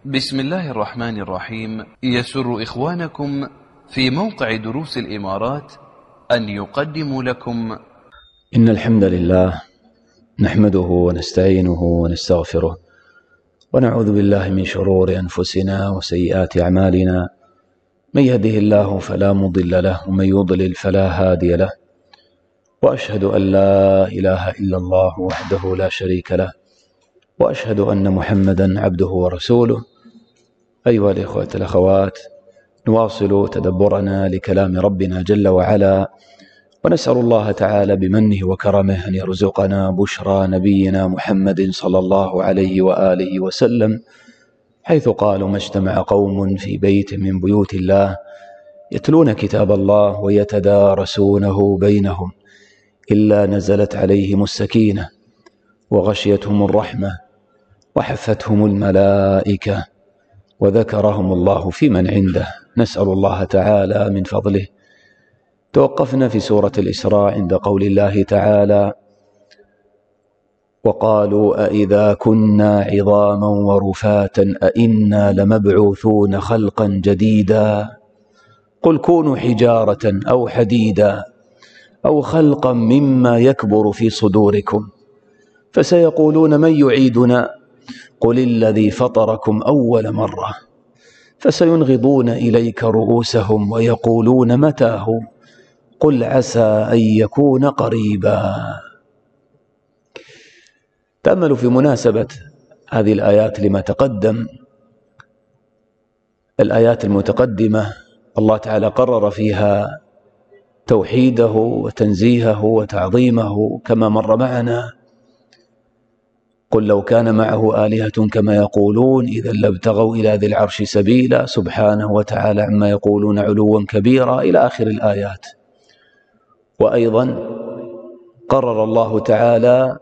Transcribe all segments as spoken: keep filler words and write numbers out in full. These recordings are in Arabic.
بسم الله الرحمن الرحيم. يسر إخوانكم في موقع دروس الإمارات أن يقدموا لكم إن الحمد لله نحمده ونستعينه ونستغفره ونعوذ بالله من شرور أنفسنا وسيئات أعمالنا، من يهده الله فلا مضل له ومن يضلل فلا هادي له، وأشهد أن لا إله إلا الله وحده لا شريك له، وأشهد أن محمدا عبده ورسوله. أيها الإخوة الأخوات، نواصل تدبرنا لكلام ربنا جل وعلا، ونسأل الله تعالى بمنه وكرمه أن يرزقنا بشرى نبينا محمد صلى الله عليه وآله وسلم، حيث قالوا: ما اجتمع قوم في بيت من بيوت الله يتلون كتاب الله ويتدارسونه بينهم إلا نزلت عليهم السكينة وغشيتهم الرحمة وحفتهم الملائكة وذكرهم الله في من عنده. نسأل الله تعالى من فضله. توقفنا في سورة الإسراء عند قول الله تعالى: وقالوا أئذا كنا عظاما ورفاتا أئنا لمبعوثون خلقا جديدا قل كونوا حجارة أو حديدا أو خلقا مما يكبر في صدوركم فسيقولون من يعيدنا قل الذي فطركم أول مرة فسينغضون إليك رؤوسهم ويقولون متى هو قل عسى أن يكون قريبا. تأملوا في مناسبة هذه الآيات لما تقدم. الآيات المتقدمة الله تعالى قرر فيها توحيده وتنزيهه وتعظيمه كما مر معنا: قل لو كان معه آلهة كما يقولون إذا لابتغوا إلى ذي العرش سبيلا سبحانه وتعالى عما يقولون علوا كبيرا إلى آخر الآيات. وأيضا قرر الله تعالى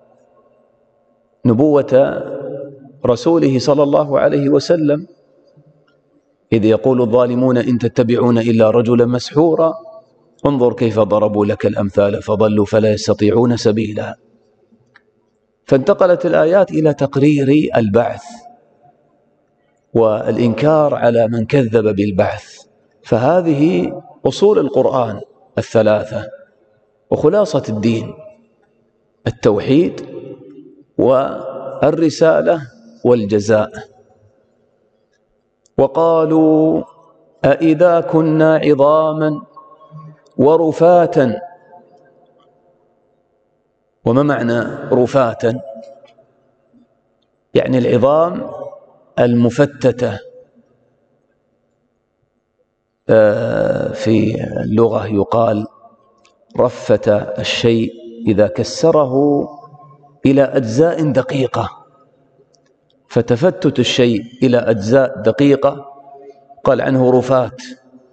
نبوة رسوله صلى الله عليه وسلم، إذ يقول الظالمون إن تتبعون إلا رجلا مسحورا انظر كيف ضربوا لك الأمثال فضلوا فلا يستطيعون سبيلا. فانتقلت الآيات إلى تقرير البعث والإنكار على من كذب بالبعث. فهذه أصول القرآن الثلاثة وخلاصة الدين: التوحيد والرسالة والجزاء. وقالوا أئذا كنا عظاما ورفاتا. وما معنى رفاتا؟ يعني العظام المفتتة. في اللغة يقال رفت الشيء إذا كسره إلى أجزاء دقيقة، فتفتت الشيء إلى أجزاء دقيقة قال عنه رفات.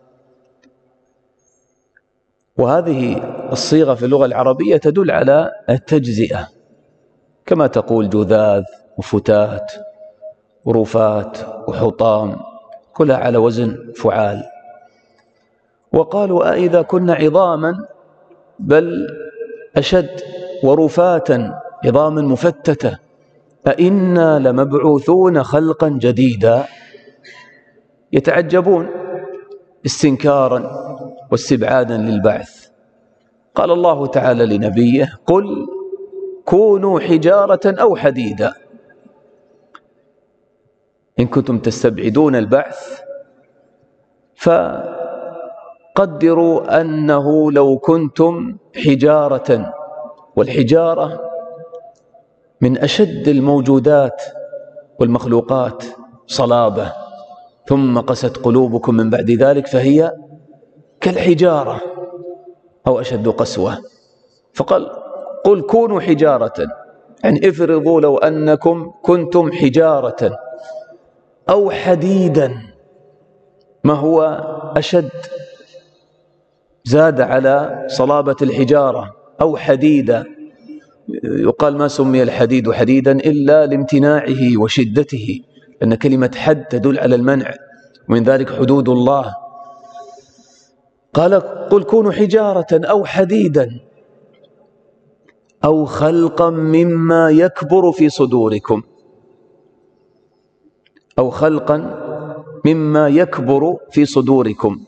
وهذه الصيغة في اللغة العربية تدل على التجزئة، كما تقول جذاذ وفتات ورفات وحطام، كلها على وزن فعال. وقالوا أئذا كنا عظاما، بل أشد، ورفاتا عظاما مفتتة أئنا لمبعوثون خلقا جديدا. يتعجبون استنكارا واستبعادا للبعث. قال الله تعالى لنبيه: قل كونوا حجارة أو حديدا. إن كنتم تستبعدون البعث فقدروا أنه لو كنتم حجارة، والحجارة من أشد الموجودات والمخلوقات صلابة، ثم قست قلوبكم من بعد ذلك فهي كالحجارة أو أشد قسوة. فقال: قل كونوا حجارة، يعني افرضوا لو أنكم كنتم حجارة أو حديدا. ما هو أشد؟ زاد على صلابة الحجارة. أو حديدا، يقال ما سمي الحديد حديدا إلا لامتناعه وشدته، لأن كلمة حد تدل على المنع، ومن ذلك حدود الله. قال: قل كونوا حجارة أو حديدا أو خلقا مما يكبر في صدوركم. أو خلقا مما يكبر في صدوركم،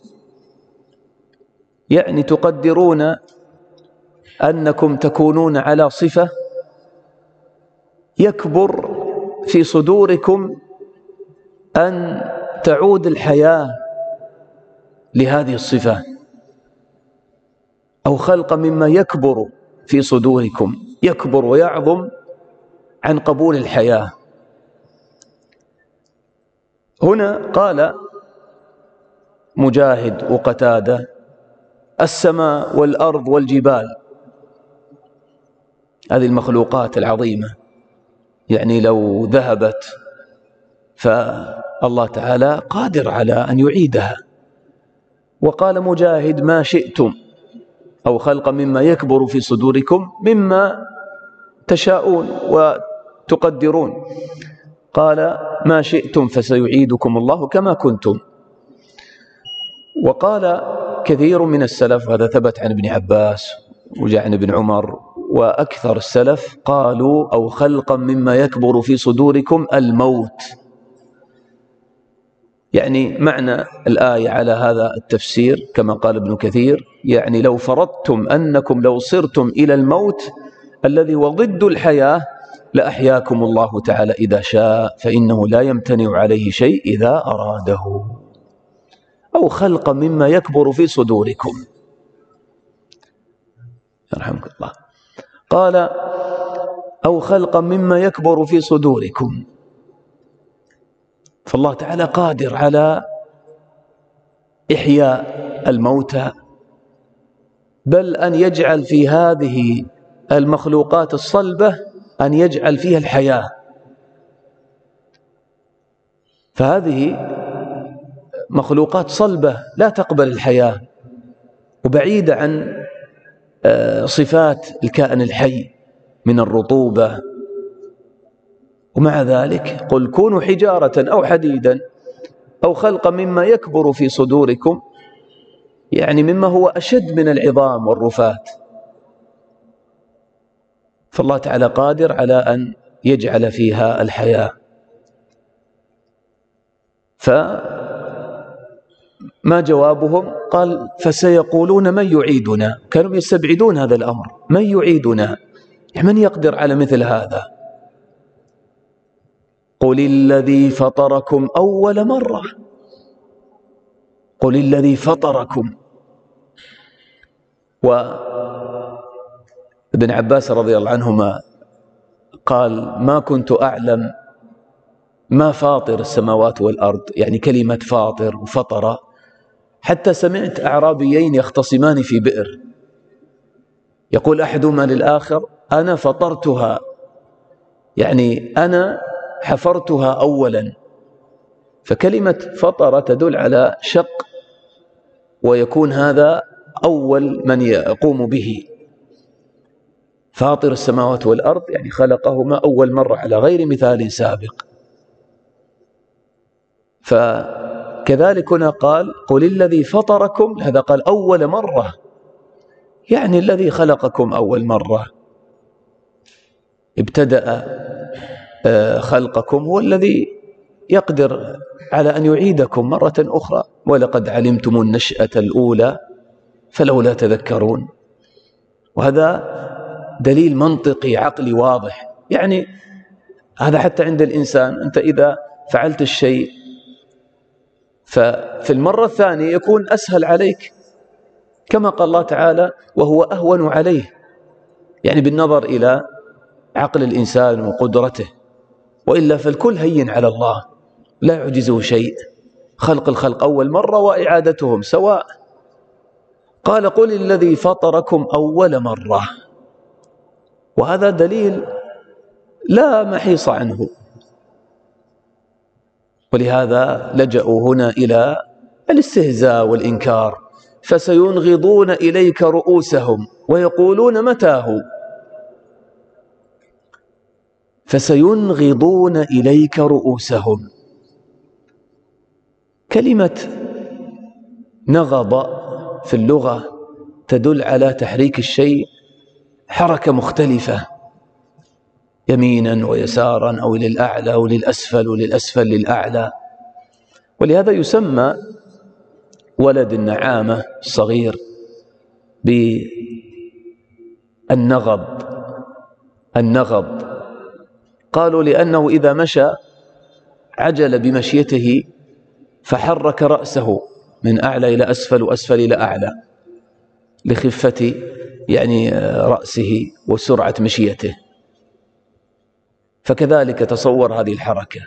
يعني تقدرون أنكم تكونون على صفة يكبر في صدوركم أن تعود الحياة لهذه الصفة، أو خلق مما يكبر في صدوركم، يكبر ويعظم عن قبول الحياة. هنا قال مجاهد وقتادة: السماء والأرض والجبال، هذه المخلوقات العظيمة، يعني لو ذهبت فالله تعالى قادر على أن يعيدها. وقال مجاهد: ما شئتم، أو خلق مما يكبر في صدوركم مما تشاءون وتقدرون. قال: ما شئتم فسيعيدكم الله كما كنتم. وقال كثير من السلف، هذا ثبت عن ابن عباس وجاء عن ابن عمر وأكثر السلف، قالوا: أو خلقا مما يكبر في صدوركم الموت. يعني معنى الآية على هذا التفسير كما قال ابن كثير، يعني لو فرضتم أنكم لو صرتم إلى الموت الذي هو ضد الحياة لأحياكم الله تعالى إذا شاء، فإنه لا يمتنع عليه شيء إذا أراده. أو خلق مما يكبر في صدوركم، يرحمك الله. قال: أو خلقا مما يكبر في صدوركم، فالله تعالى قادر على إحياء الموتى، بل أن يجعل في هذه المخلوقات الصلبة أن يجعل فيها الحياة. فهذه مخلوقات صلبة لا تقبل الحياة وبعيدة عن صفات الكائن الحي من الرطوبة، ومع ذلك قل كونوا حجارة أو حديدا أو خلقا مما يكبر في صدوركم، يعني مما هو أشد من العظام والرفات. فالله تعالى قادر على أن يجعل فيها الحياة. فما جوابهم؟ قال: فسيقولون من يعيدنا. كانوا يستبعدون هذا الأمر، من يعيدنا؟ من يقدر على مثل هذا؟ قل الذي فطركم أول مرة، قل الذي فطركم. وابن عباس رضي الله عنهما قال: ما كنت أعلم ما فاطر السماوات والأرض، يعني كلمة فاطر وفطر، حتى سمعت أعرابيين يختصمان في بئر، يقول أحدهما للآخر: أنا فطرتها، يعني أنا حفرتها أولا. فكلمة فطر تدل على شق، ويكون هذا أول من يقوم به. فاطر السماوات والأرض يعني خلقهما أول مرة على غير مثال سابق. فكذلك هنا قال: قل الذي فطركم، هذا قال أول مرة، يعني الذي خلقكم أول مرة ابتدأ خلقكم هو الذي يقدر على أن يعيدكم مرة أخرى. ولقد علمتم النشأة الأولى فلولا تذكرون. وهذا دليل منطقي عقلي واضح. يعني هذا حتى عند الإنسان، أنت إذا فعلت الشيء ففي المرة الثانية يكون أسهل عليك، كما قال الله تعالى: وهو أهون عليه، يعني بالنظر إلى عقل الإنسان وقدرته. وإلا فالكل هين على الله لا يعجزه شيء، خلق الخلق أول مرة وإعادتهم سواء. قال: قل الذي فطركم أول مرة. وهذا دليل لا محيص عنه. ولهذا لجأوا هنا إلى الاستهزاء والإنكار: فسينغضون إليك رؤوسهم ويقولون متى هو. فسينغضون إليك رؤوسهم، كلمة نغض في اللغة تدل على تحريك الشيء حركة مختلفة، يمينا ويسارا أو للأعلى أو للأسفل وللأسفل للأعلى. ولهذا يسمى ولد النعامة الصغير بالنغب. النغب قالوا لأنه إذا مشى عجل بمشيته فحرك رأسه من أعلى إلى أسفل وأسفل إلى أعلى لخفة يعني رأسه وسرعة مشيته. فكذلك تصور هذه الحركة.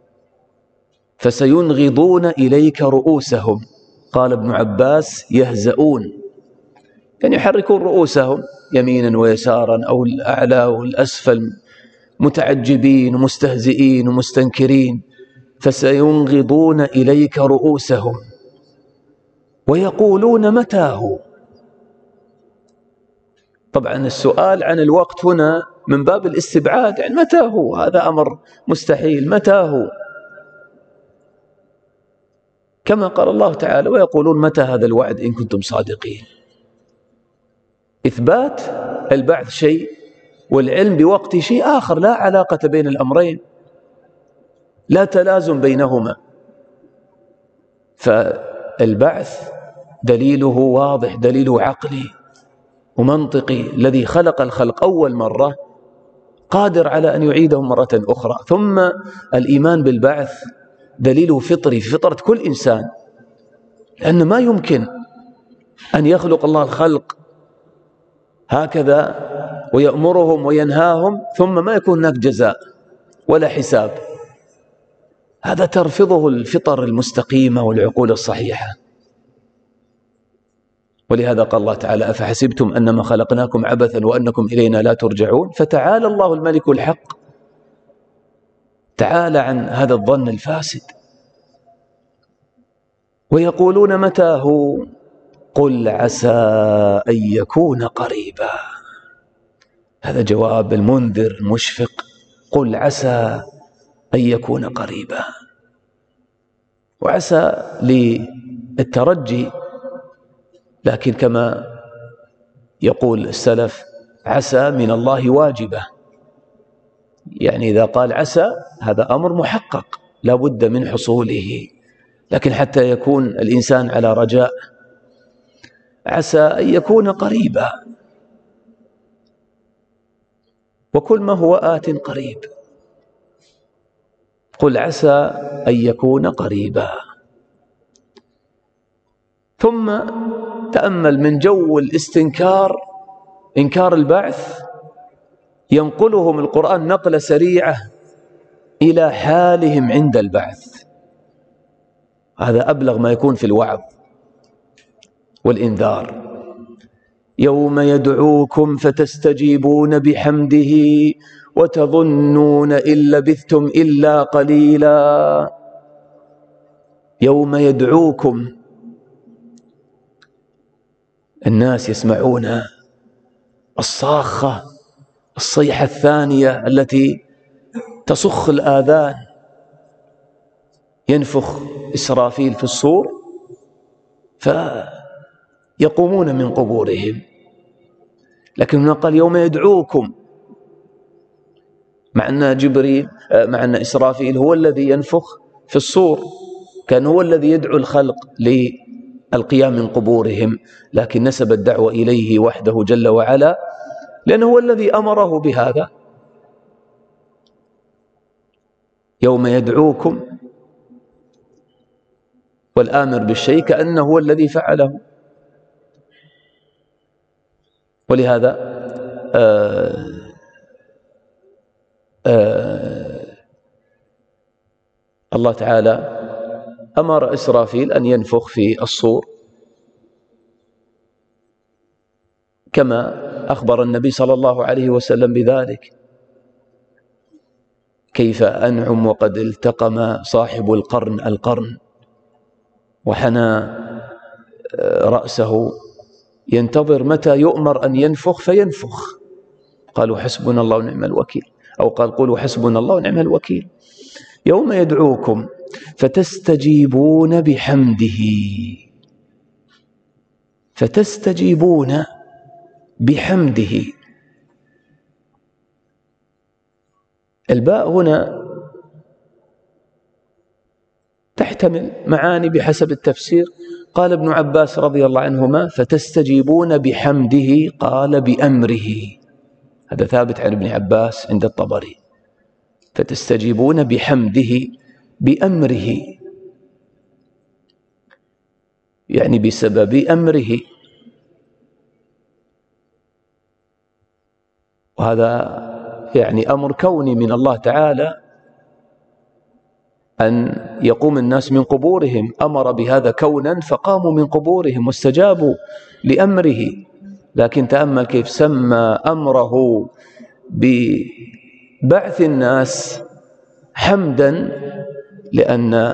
فسينغضون إليك رؤوسهم، قال ابن عباس يهزؤون، يعني يحركون رؤوسهم يمينا ويسارا أو الأعلى والأسفل، متعجبين ومستهزئين ومستنكرين. فسينغضون إليك رؤوسهم ويقولون متى هو. طبعا السؤال عن الوقت هنا من باب الاستبعاد، يعني متى هو؟ هذا أمر مستحيل. متى هو؟ كما قال الله تعالى ويقولون متى هذا الوعد إن كنتم صادقين. إثبات البعث شيء والعلم بوقت شيء آخر، لا علاقة بين الأمرين، لا تلازم بينهما. فالبعث دليله واضح، دليله عقلي ومنطقي. الذي خلق الخلق أول مرة قادر على أن يعيدهم مرة أخرى. ثم الإيمان بالبعث دليله فطري، في فطرة كل إنسان، لأن ما يمكن أن يخلق الله الخلق هكذا ويأمرهم وينهاهم ثم ما يكون هناك جزاء ولا حساب. هذا ترفضه الفطر المستقيمة والعقول الصحيحة. ولهذا قال الله تعالى أفحسبتم أنما خلقناكم عبثا وأنكم إلينا لا ترجعون. فتعالى الله الملك الحق، تعالى عن هذا الظن الفاسد. ويقولون متى هو؟ قل عسى أن يكون قريبا. هذا جواب المنذر المشفق، قل عسى أن يكون قريبا. وعسى للترجي، لكن كما يقول السلف عسى من الله واجبة، يعني إذا قال عسى هذا أمر محقق لا بد من حصوله. لكن حتى يكون الإنسان على رجاء، عسى أن يكون قريبا. وكل ما هو آت قريب. قل عسى أن يكون قريبا. ثم تأمل من جو الاستنكار، إنكار البعث، ينقلهم القرآن نقلة سريعة إلى حالهم عند البعث. هذا أبلغ ما يكون في الوعظ والإنذار. يوم يدعوكم فتستجيبون بحمده وتظنون إن لبثتم إلا قليلا. يوم يدعوكم، الناس يسمعون الصاخة، الصيحة الثانية التي تصخ الآذان. ينفخ إسرافيل في الصور فيقومون من قبورهم. لكن هنا قال يوم يدعوكم، مع أن جبريل مع أن إسرافيل هو الذي ينفخ في الصور، كان هو الذي يدعو الخلق للقيام من قبورهم، لكن نسب الدعوة إليه وحده جل وعلا، لأنه هو الذي أمره بهذا. يوم يدعوكم، والآمر بالشيء كأنه هو الذي فعله. ولهذا آه آه الله تعالى أمر إسرافيل أن ينفخ في الصور، كما أخبر النبي صلى الله عليه وسلم بذلك. كيف أنعم وقد التقم صاحب القرن القرن وحنى رأسه ينتظر متى يؤمر أن ينفخ فينفخ. قالوا حسبنا الله ونعم الوكيل، أو قال قولوا حسبنا الله ونعم الوكيل. يوم يدعوكم فتستجيبون بحمده، فتستجيبون بحمده. الباء هنا تحتمل معاني بحسب التفسير. قال ابن عباس رضي الله عنهما: فتستجيبون بحمده، قال بأمره. هذا ثابت عن ابن عباس عند الطبري. فتستجيبون بحمده بأمره، يعني بسبب أمره. وهذا يعني أمر كوني من الله تعالى، أن يقوم الناس من قبورهم. أمر بهذا كونا فقاموا من قبورهم واستجابوا لأمره. لكن تأمل كيف سمى أمره ببعث الناس حمدا، لأن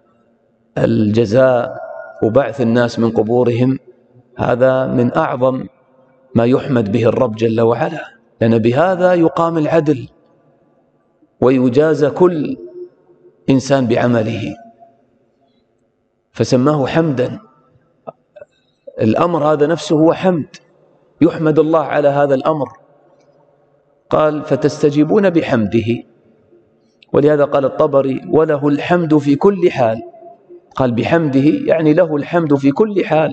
الجزاء وبعث الناس من قبورهم هذا من أعظم ما يحمد به الرب جل وعلا، لأن بهذا يقام العدل ويجازى كل إنسان بعمله، فسماه حمدا. الأمر هذا نفسه هو حمد، يحمد الله على هذا الأمر. قال: فتستجيبون بحمده. ولهذا قال الطبري: وله الحمد في كل حال. قال بحمده يعني له الحمد في كل حال،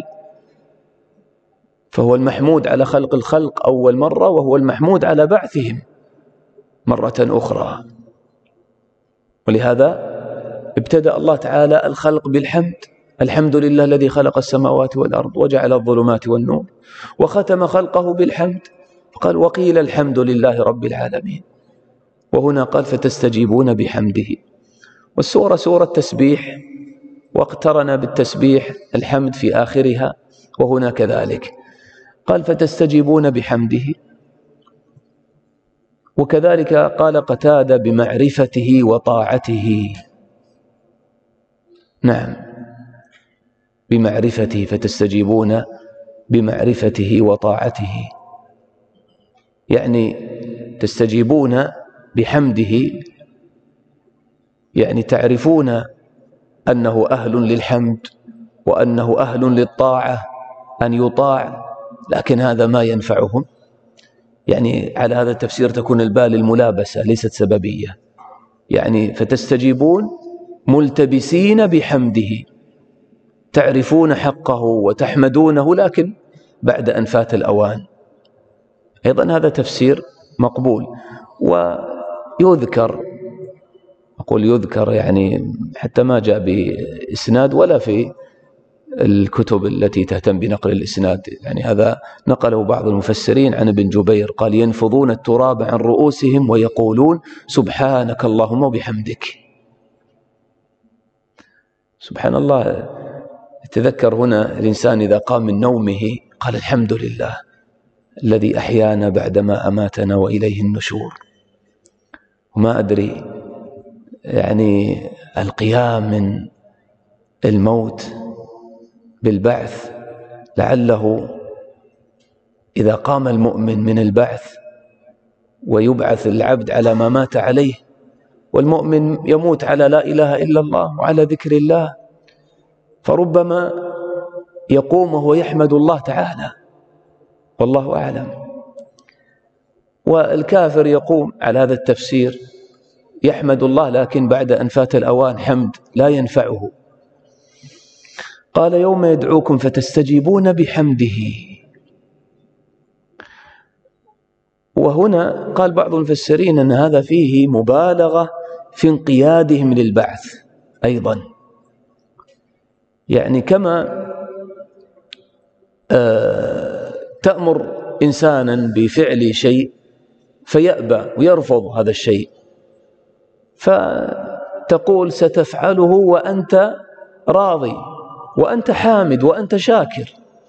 فهو المحمود على خلق الخلق أول مرة، وهو المحمود على بعثهم مرة أخرى. ولهذا ابتدأ الله تعالى الخلق بالحمد: الحمد لله الذي خلق السماوات والأرض وجعل الظلمات والنور، وختم خلقه بالحمد قال: وقيل الحمد لله رب العالمين. وهنا قال: فتستجيبون بحمده. والسورة سورة تسبيح، واقترن بالتسبيح الحمد في آخرها، وهنا كذلك قال: فتستجيبون بحمده. وكذلك قال قتادة: بمعرفته وطاعته. نعم، بمعرفته، فتستجيبون بمعرفته وطاعته، يعني تستجيبون بحمده، يعني تعرفون أنه أهل للحمد وأنه أهل للطاعة، أن يطاع، لكن هذا ما ينفعهم. يعني على هذا التفسير تكون الباء للملابسة ليست سببية، يعني فتستجيبون ملتبسين بحمده، تعرفون حقه وتحمدونه، لكن بعد أن فات الأوان. أيضا هذا تفسير مقبول. ويذكر، أقول يذكر يعني حتى ما جاء بإسناد ولا في الكتب التي تهتم بنقل الإسناد، يعني هذا نقله بعض المفسرين عن ابن جبير قال: ينفضون التراب عن رؤوسهم ويقولون سبحانك اللهم وبحمدك. سبحان الله. تذكر هنا الإنسان إذا قام من نومه قال: الحمد لله الذي أحيانا بعدما أماتنا وإليه النشور. وما أدري يعني القيام من الموت بالبعث، لعله إذا قام المؤمن من البعث ويبعث العبد على ما مات عليه، والمؤمن يموت على لا إله إلا الله وعلى ذكر الله، فربما يقوم وهو يحمد الله تعالى، والله أعلم. والكافر يقوم على هذا التفسير يحمد الله، لكن بعد أن فات الأوان حمد لا ينفعه. قال: يوم يدعوكم فتستجيبون بحمده. وهنا قال بعض المفسرين أن هذا فيه مبالغة في انقيادهم للبعث أيضا، يعني كما تأمر إنسانا بفعل شيء فيأبى ويرفض هذا الشيء، فتقول ستفعله وأنت راضي وأنت حامد وأنت شاكر.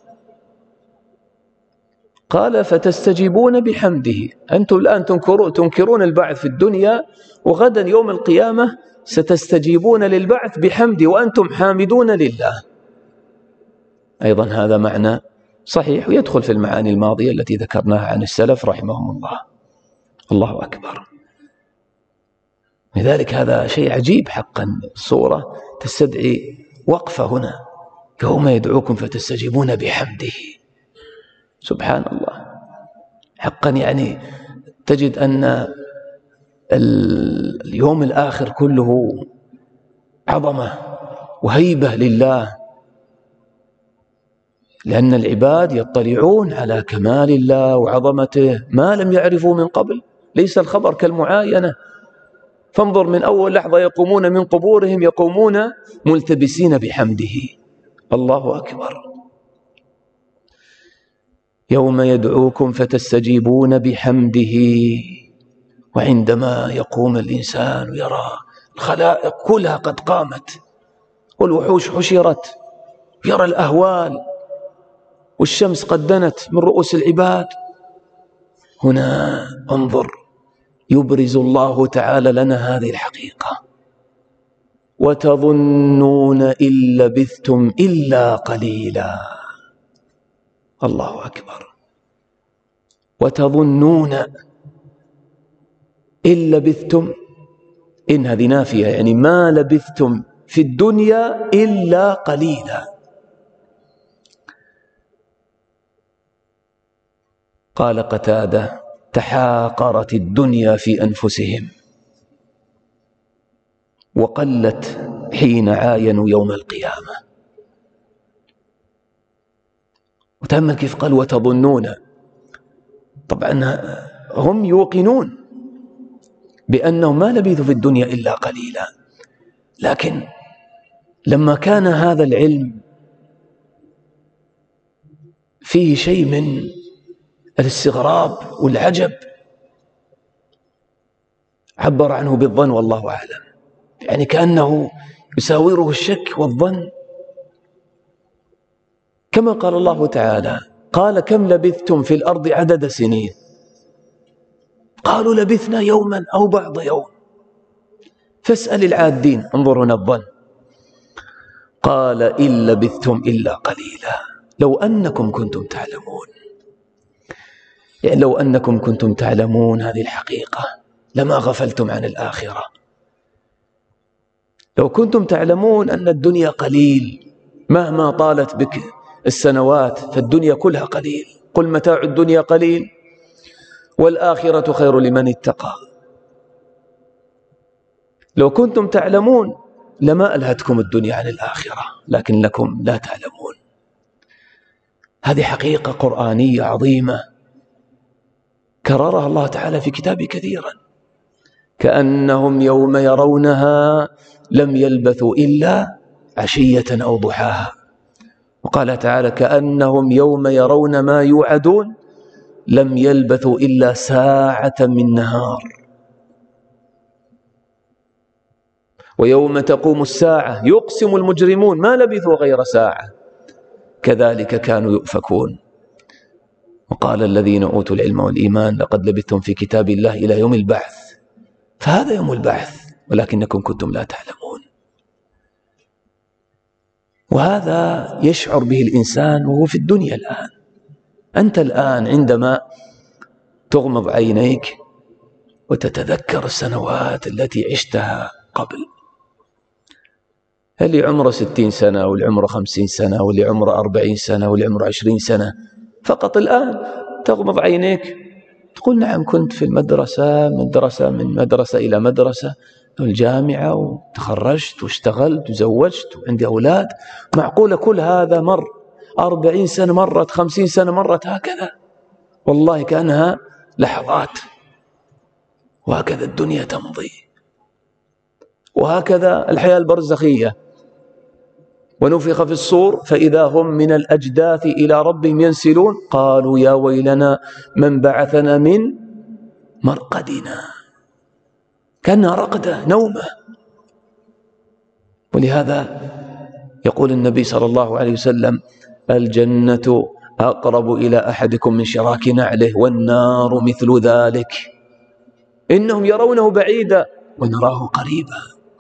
قال: فتستجيبون بحمده. أنتم الآن تنكرون البعث في الدنيا، وغدا يوم القيامة ستستجيبون للبعث بحمده وأنتم حامدون لله. أيضا هذا معنى صحيح، ويدخل في المعاني الماضية التي ذكرناها عن السلف رحمهم الله. الله أكبر. لذلك هذا شيء عجيب حقا. الصورة تستدعي وقفة هنا: يوم يدعوكم فتستجيبون بحمده. سبحان الله حقا. يعني تجد أن اليوم الآخر كله عظمة وهيبة لله، لأن العباد يطلعون على كمال الله وعظمته ما لم يعرفوا من قبل. ليس الخبر كالمعاينة، فانظر من أول لحظة يقومون من قبورهم يقومون ملتبسين بحمده. الله أكبر. يوم يدعوكم فتستجيبون بحمده، وعندما يقوم الإنسان يرى الخلائق كلها قد قامت والوحوش حشرت، يرى الأهوال والشمس قد دنت من رؤوس العباد، هنا انظر يبرز الله تعالى لنا هذه الحقيقة. وتظنون إن لبثتم إلا قليلا. الله أكبر. وتظنون إن لبثتم، إن هذه نافية يعني ما لبثتم في الدنيا إلا قليلا. قال قتادة: تحاقرت الدنيا في أنفسهم وقلت حين عاينوا يوم القيامة. وتأمل كيف قال وتظنون. طبعا هم يوقنون بأنهم ما لبثوا في الدنيا إلا قليلا، لكن لما كان هذا العلم فيه شيء من الاستغراب والعجب عبر عنه بالظن والله أعلم، يعني كأنه يساوره الشك والظن. كما قال الله تعالى: قال كم لبثتم في الأرض عدد سنين؟ قالوا لبثنا يوما أو بعض يوم. فاسأل العادين. انظر هنا الظن. قال إن لبثتم إلا قليلا لو أنكم كنتم تعلمون. يعني لو أنكم كنتم تعلمون هذه الحقيقة لما غفلتم عن الآخرة. لو كنتم تعلمون أن الدنيا قليل، مهما طالت بك السنوات فالدنيا كلها قليل. قل متاع الدنيا قليل والآخرة خير لمن اتقى. لو كنتم تعلمون لما ألهتكم الدنيا عن الآخرة، لكنكم لا تعلمون. هذه حقيقة قرآنية عظيمة كررها الله تعالى في كتابه كثيرا. كأنهم يوم يرونها لم يلبثوا إلا عشية أو ضحاها. وقال تعالى: كأنهم يوم يرون ما يوعدون لم يلبثوا إلا ساعة من نهار. ويوم تقوم الساعة يقسم المجرمون ما لبثوا غير ساعة كذلك كانوا يؤفكون. وقال الذين أوتوا العلم والإيمان: لقد لبثتم في كتاب الله إلى يوم البعث. فهذا يوم البعث ولكنكم كنتم لا تعلمون. وهذا يشعر به الإنسان وهو في الدنيا الآن. أنت الآن عندما تغمض عينيك وتتذكر السنوات التي عشتها قبل، اللي عمره ستين سنة واللي عمره خمسين سنة واللي عمره أربعين سنة واللي عمره عشرين سنة، فقط الآن تغمض عينيك تقول: نعم كنت في المدرسة، مدرسة من مدرسة إلى مدرسة، الجامعة، وتخرجت واشتغلت وزوجت وعندي أولاد. معقولة كل هذا مر؟ أربعين سنة مرت، خمسين سنة مرت، هكذا والله كأنها لحظات. وهكذا الدنيا تمضي، وهكذا الحياة البرزخية. ونفخ في الصور فإذا هم من الأجداث إلى ربهم ينسلون قالوا يا ويلنا من بعثنا من مرقدنا. كأنها رقدة، نومة. ولهذا يقول النبي صلى الله عليه وسلم: الجنة أقرب إلى أحدكم من شراك نعله والنار مثل ذلك. إنهم يرونه بعيدا ونراه قريبا.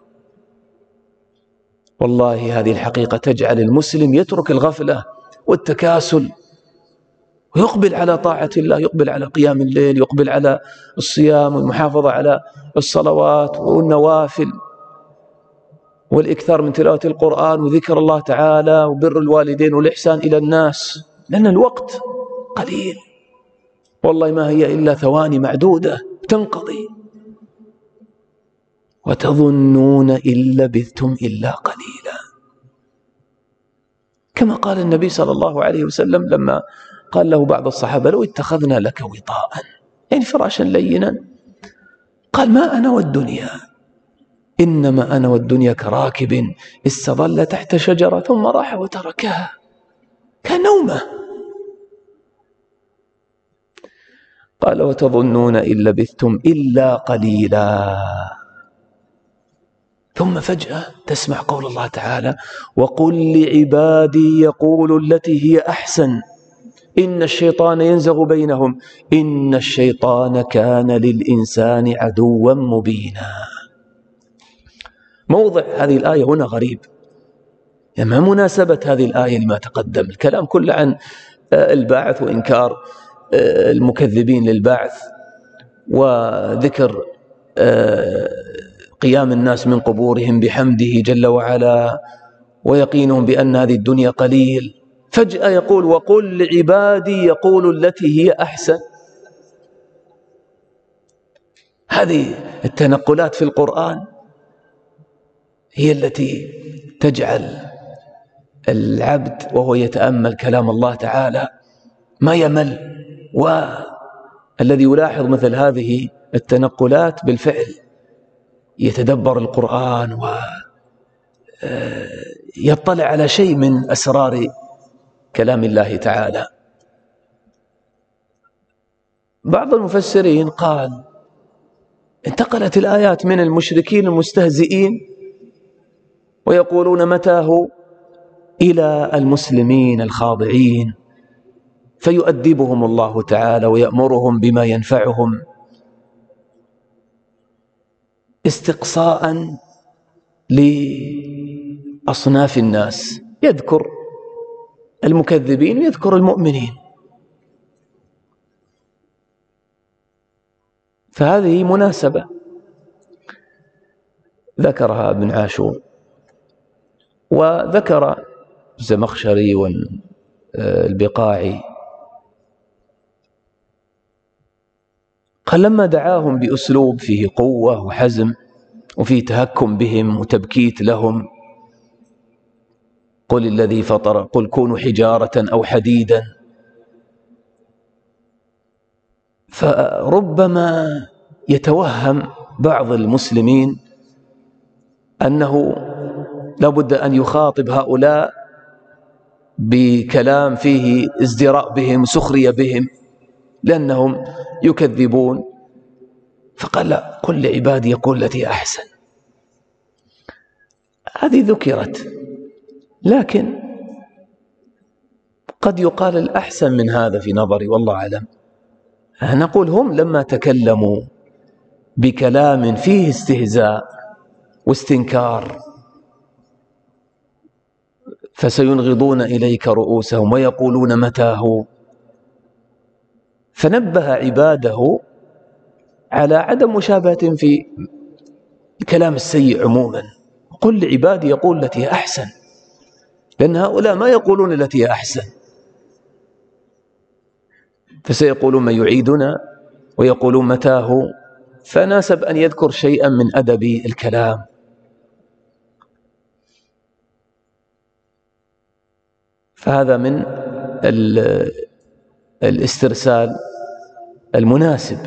والله هذه الحقيقة تجعل المسلم يترك الغفلة والتكاسل ويقبل على طاعة الله، يقبل على قيام الليل، يقبل على الصيام والمحافظة على الصلوات والنوافل والإكثار من تلاوة القرآن وذكر الله تعالى وبر الوالدين والإحسان إلى الناس، لأن الوقت قليل والله ما هي إلا ثواني معدودة تنقضي. وتظنون إن لبثتم إلا قليلا. كما قال النبي صلى الله عليه وسلم لما قال له بعض الصحابة: لو اتخذنا لك وطاء، يعني فراشا لينا، قال: ما أنا والدنيا، إنما أنا والدنيا كراكب استظل تحت شجرة ثم راح وتركها كنومه. قال: وتظنون إن لبثتم إلا قليلا. ثم فجأة تسمع قول الله تعالى: وقل لعبادي يقولوا التي هي أحسن إن الشيطان ينزغ بينهم إن الشيطان كان للإنسان عدوا مبينا. موضع هذه الآية هنا غريب، يعني ما مناسبة هذه الآية لما تقدم؟ الكلام كله عن البعث وإنكار المكذبين للبعث، وذكر قيام الناس من قبورهم بحمده جل وعلا، ويقينهم بأن هذه الدنيا قليل. فجأة يقول: وقل لعبادي يقولوا التي هي أحسن. هذه التنقلات في القرآن هي التي تجعل العبد وهو يتأمل كلام الله تعالى ما يمل. والذي يلاحظ مثل هذه التنقلات بالفعل يتدبر القرآن ويطلع على شيء من أسرار كلام الله تعالى. بعض المفسرين قال: انتقلت الآيات من المشركين المستهزئين ويقولون متاه إلى المسلمين الخاضعين، فيؤدبهم الله تعالى ويأمرهم بما ينفعهم استقصاء لأصناف الناس، يذكر المكذبين ويذكر المؤمنين. فهذه مناسبة ذكرها ابن عاشور، وذكر الزمخشري والبقاعي قال: لما دعاهم بأسلوب فيه قوة وحزم وفيه تهكم بهم وتبكيت لهم: قل الذي فطر قل كونوا حجارة أو حديدا. فربما يتوهم بعض المسلمين أنه لابد أن يخاطب هؤلاء بكلام فيه ازدراء بهم سخرية بهم لأنهم يكذبون، فقال: لا، قل لعبادي يقول التي أحسن. هذه ذكرت، لكن قد يقال الأحسن من هذا في نظري والله أعلم. نقول: هم لما تكلموا بكلام فيه استهزاء واستنكار فسينغضون إليك رؤوسهم ويقولون متاه، فنبه عباده على عدم مشابهة في الكلام السيء عموما. قل لعبادي يقول التي أحسن، لأن هؤلاء ما يقولون التي أحسن، فسيقولون من يعيدنا ويقولون متاه، فناسب أن يذكر شيئا من أدب الكلام. فهذا من الاسترسال المناسب.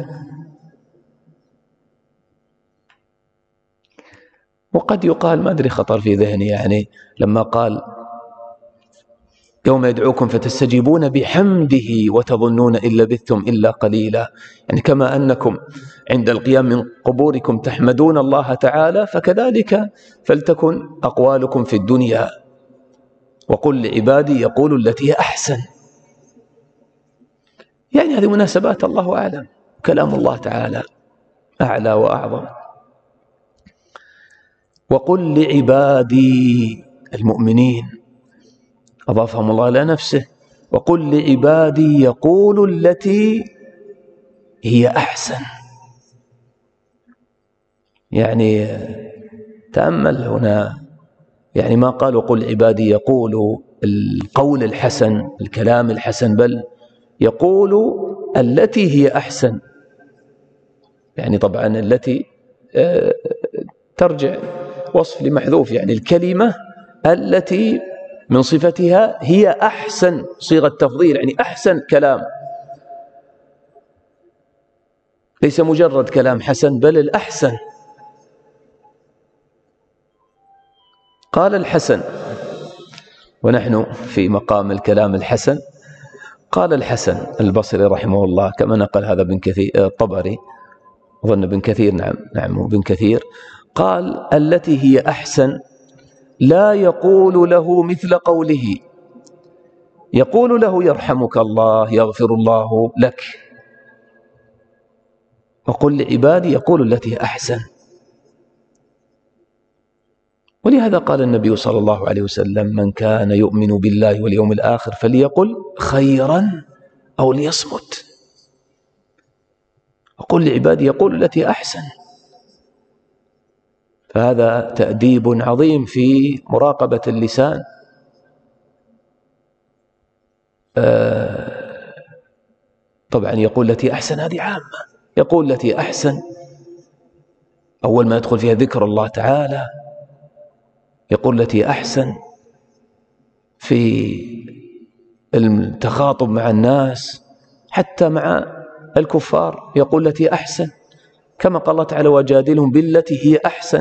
وقد يقال، ما أدري خطر في ذهني، يعني لما قال: يوم يدعوكم فتستجيبون بحمده وتظنون إن لبثتم إلا قليلا، يعني كما أنكم عند القيام من قبوركم تحمدون الله تعالى، فكذلك فلتكن أقوالكم في الدنيا. وقل لعبادي يقولوا التي هي أحسن. يعني هذه مناسبات الله أعلم، كلام الله تعالى أعلى وأعظم. وقل لعبادي المؤمنين أضافهم الله إلى نفسه، وقل لعبادي يقولوا التي هي أحسن. يعني تأمل هنا، يعني ما قالوا قل عبادي يقولوا القول الحسن الكلام الحسن، بل يقولوا التي هي أحسن. يعني طبعا التي ترجع وصف لمحذوف، يعني الكلمة التي من صفتها هي أحسن، صيغة تفضيل يعني أحسن كلام، ليس مجرد كلام حسن بل الأحسن. قال الحسن، ونحن في مقام الكلام الحسن، قال الحسن البصري رحمه الله كما نقل هذا ابن كثير الطبري، أظن ابن كثير، نعم نعم ابن كثير، قال التي هي أحسن لا يقول له مثل قوله، يقول له يرحمك الله، يغفر الله لك، وقل لعبادي يقول التي هي أحسن. ولهذا قال النبي صلى الله عليه وسلم: من كان يؤمن بالله واليوم الآخر فليقل خيرا أو ليصمت، وقل لعبادي يقول التي أحسن. فهذا تأديب عظيم في مراقبة اللسان. آه طبعا يقول التي أحسن هذه عامة، يقول التي أحسن أول ما يدخل فيها ذكر الله تعالى، يقول التي أحسن في التخاطب مع الناس حتى مع الكفار، يقول التي أحسن، كما قال الله تعالى: وجادلهم بالتي هي أحسن،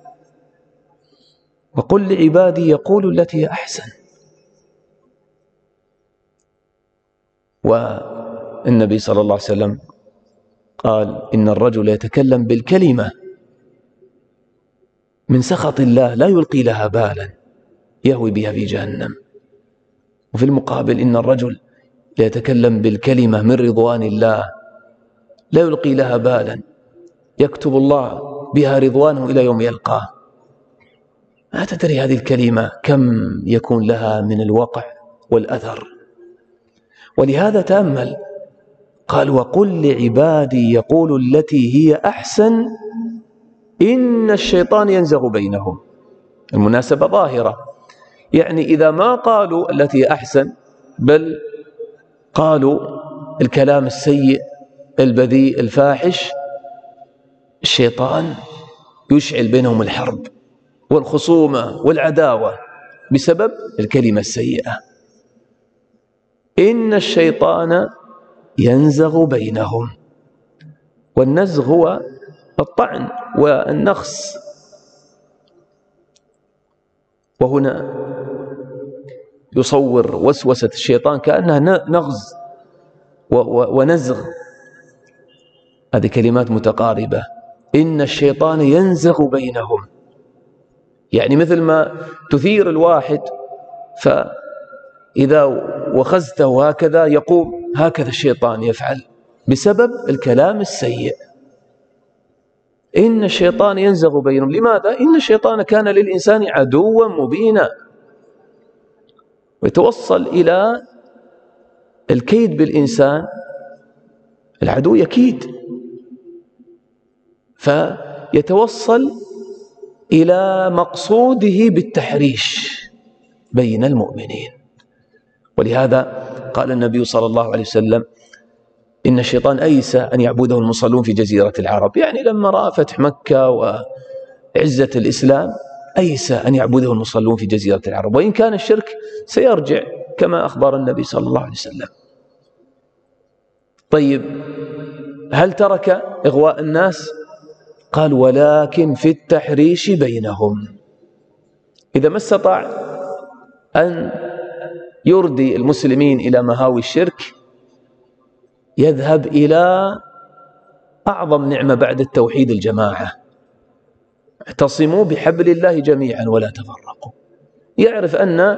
وقل لعبادي يقول التي هي أحسن. والنبي صلى الله عليه وسلم قال: إن الرجل يتكلم بالكلمة من سخط الله لا يلقي لها بالا يهوي بها في جهنم. وفي المقابل إن الرجل يتكلم بالكلمة من رضوان الله لا يلقي لها بالا يكتب الله بها رضوانه إلى يوم يلقاه. ما تدري هذه الكلمة كم يكون لها من الوقع والأثر. ولهذا تأمل، قال: وقل لعبادي يقول التي هي أحسن إن الشيطان ينزغ بينهم. المناسبة ظاهرة، يعني إذا ما قالوا التي أحسن بل قالوا الكلام السيء البذيء الفاحش، الشيطان يشعل بينهم الحرب والخصومة والعداوة بسبب الكلمة السيئة. إن الشيطان ينزغ بينهم، والنزغ هو الطعن والنخس. وهنا يصور وسوسة الشيطان كأنها نغز ونزغ، هذه كلمات متقاربة. إن الشيطان ينزغ بينهم، يعني مثل ما تثير الواحد فإذا وخزته هكذا يقوم، هكذا الشيطان يفعل بسبب الكلام السيء. إن الشيطان ينزغ بينهم. لماذا؟ إن الشيطان كان للإنسان عدوا مبينا، ويتوصل إلى الكيد بالإنسان. العدو يكيد، فيتوصل إلى مقصوده بالتحريش بين المؤمنين. ولهذا قال النبي صلى الله عليه وسلم: إن الشيطان أيس أن يعبده المصلون في جزيرة العرب، يعني لما رأى فتح مكة وعزة الإسلام أيس أن يعبده المصلون في جزيرة العرب، وإن كان الشرك سيرجع كما أخبر النبي صلى الله عليه وسلم. طيب، هل ترك إغواء الناس؟ قال: ولكن في التحريش بينهم. إذا ما استطاع أن يردي المسلمين إلى مهاوي الشرك، يذهب إلى أعظم نعمة بعد التوحيد: الجماعة. اعتصموا بحبل الله جميعا ولا تفرقوا. يعرف أن